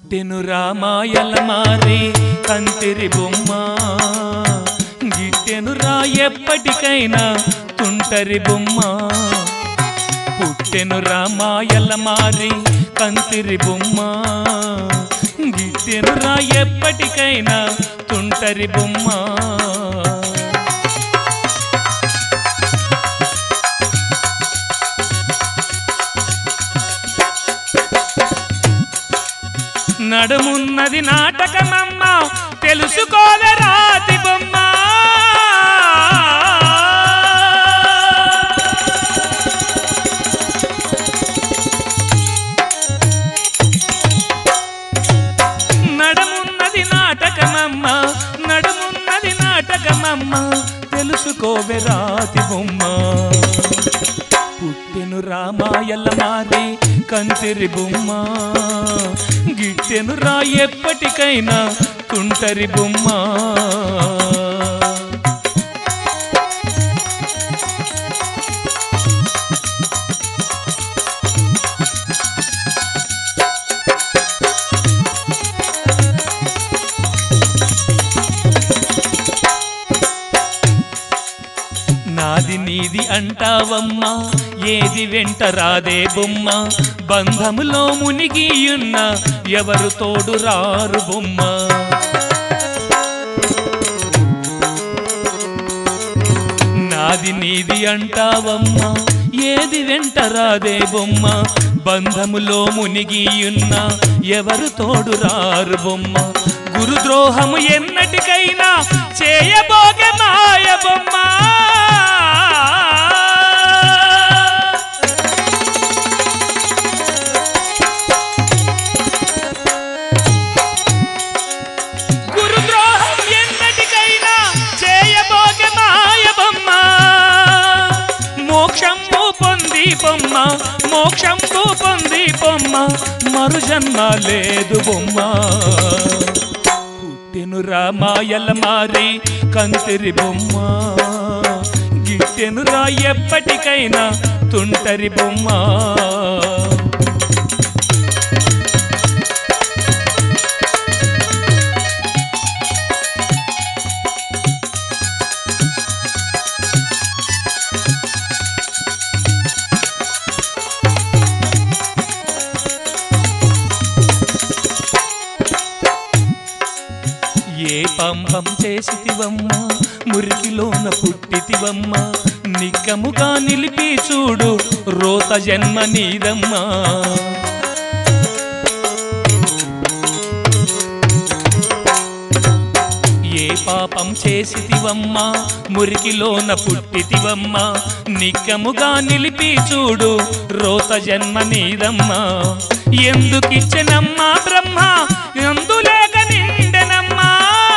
పుట్టెను రామాయల మారి కంతిరి బొమ్మ గిట్టెను రా ఎప్పటికైనా తుంటరి బొమ్మ పుట్టెను రామాయల మారి కంతిరి బొమ్మ గిట్టెను రా ఎప్పటికైనా తుంటరి బొమ్మ నడుమున్నది నాటకమమ్మ తెలుసుకోవే రాతి బొమ్మ నడుమున్నది నాటకమమ్మ నడుమున్నది నాటకమమ్మ తెలుసుకోవే రాతి బొమ్మ పుట్టెను రామాయల మారి కంతిరి బొమ్మ గిట్టెను రా ఎప్పటికైనా తుంటరి బొమ్మ నాది నీది అంటావమ్మా ఏది వెంట రాదే బొమ్మ బంధములో మునిగియున్న ఎవరు తోడు రారు బొమ్మ నాది నీది అంటావమ్మా ఏది వెంట రాదే బొమ్మ బంధములో మునిగియున్న ఎవరు తోడు రారు బొమ్మ గురుద్రోహము ఎన్నటికైనా చేయబోగే మాయ బొమ్మ బొమ్మ మోక్షంబు పొంది బొమ్మ మరు జన్మ లేదు బొమ్మ పుట్టెను రామాయల మారి కంతిరి బొమ్మ గిట్టెను రా ఎప్పటికైనా తుంటరి బొమ్మ ఏ పంపం చేసితివమ్మ మురికిలోన పుట్టితివమ్మ నిక్కముగా నిలిపి చూడు రోత జన్మ నీదమ్మా ఏ పాపం చేసితివమ్మ మురికిలోన పుట్టితివమ్మ నిక్కముగా నిలిపి చూడు రోత జన్మ నీదమ్మా ఎందుకిచ్చెనమ్మా బ్రహ్మ ఎందులేక నిండెనమ్మా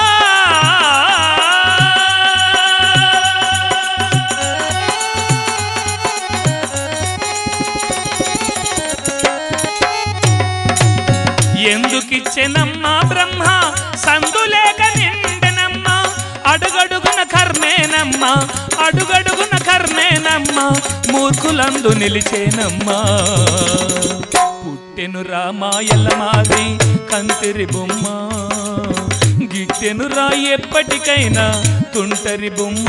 ఎందుకిచ్చెనమ్మా బ్రహ్మ సందులేక నిండెనమ్మా అడుగడుగున కర్మేనమ్మా అడుగడుగున కర్మేనమ్మా మూర్ఖులందు నిలిచేనమ్మా పుట్టెను రామాయల మారి కంతిరి బొమ్మ గిట్టెను రా ఎప్పటికైనా తుంటరి బొమ్మ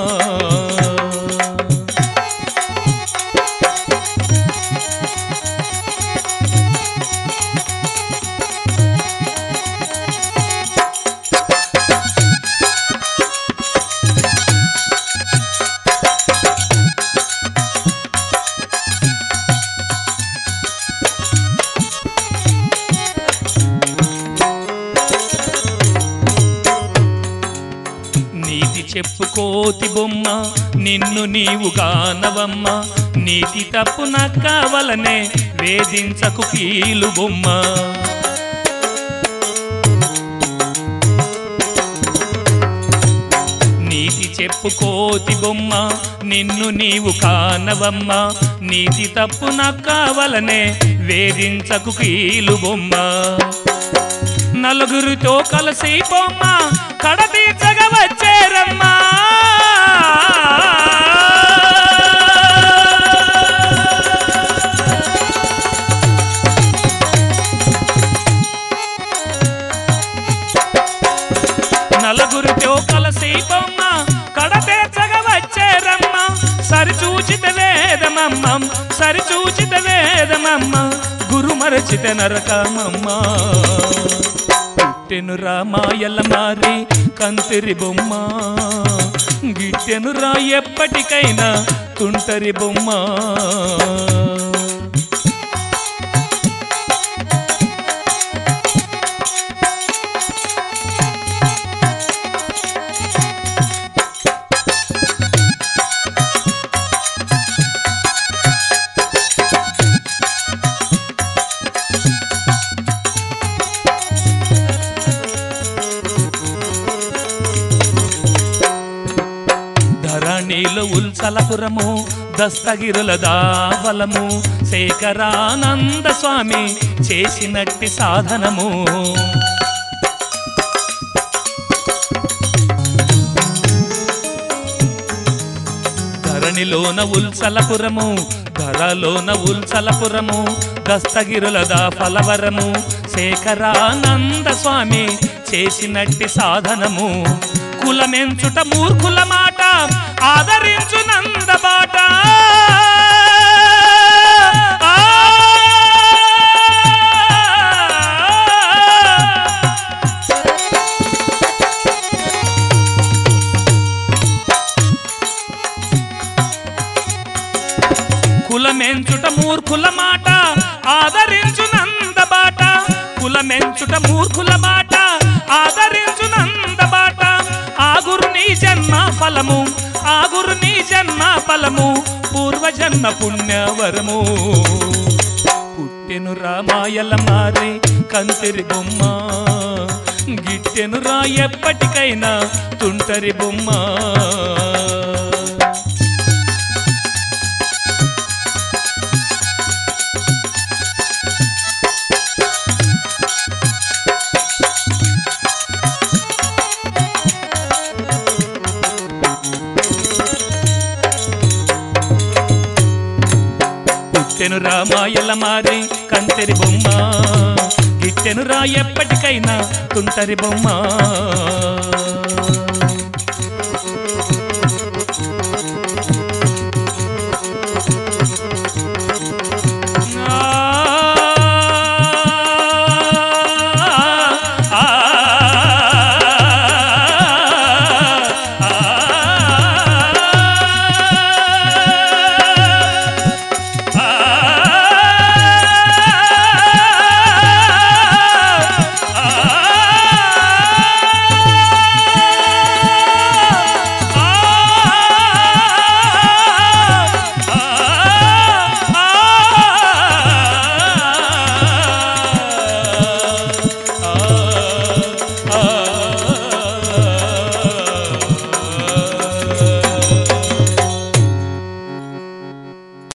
చెప్పుకోతి బొమ్మ నిన్ను నీవు గానవమ్మ నీతి తప్పు నక్కవలనే వేధించకు కీలు బొమ్మ నీతి చెప్పుకోతి బొమ్మ నిన్ను నీవు కానవమ్మ నీతి తప్పు నక్కవలనే వేధించకు కీలు బొమ్మ నలుగురితో కలిసి బొమ్మ కడతీర్చగా వచ్చేరమ్మా సరిచూచిత వేదమమ్మం సరిచూచిత వేదమమ్మ గురు మరచిత నరకమమ్మ పుట్టెనురా మాయలమారి కంతిరి బొమ్మ గిట్టెనురా ఎప్పటికైనా తుంటరి బొమ్మ ధరణిలో ఉల్సలపురము దస్తగిరుల దావలము శేఖరానంద స్వామి చేసినట్టి సాధనము ధరణిలోన ఉల్సలపురము ధరలోన ఉల్సలపురము దస్తగిరుల దాఫలవరము శేఖరానంద స్వామి చేసినట్టి సాధనము కులమెంచుట మూర్ఖుల మాట ఆదరించు నందబాట కులమెంచుట మూర్ఖుల మాట ఆదరించు నందబాట కులమెంచుట మూర్ఖుల మాట ఆదరించు నందబాట ఆగురుని జన్మ ఫలము ఆగురుని జన్మ ఫలము పూర్వజన్మ పుణ్యవరము పుట్టెనురా మాయలమారి కంతిరి బొమ్మ గిట్టెనురా ఎప్పటికైనా తుంటరి బొమ్మ గిట్టెనురా మాయలమారి కంతిరి బొమ్మ గిట్టెనురా ఎప్పటికైనా తుంటరి బొమ్మ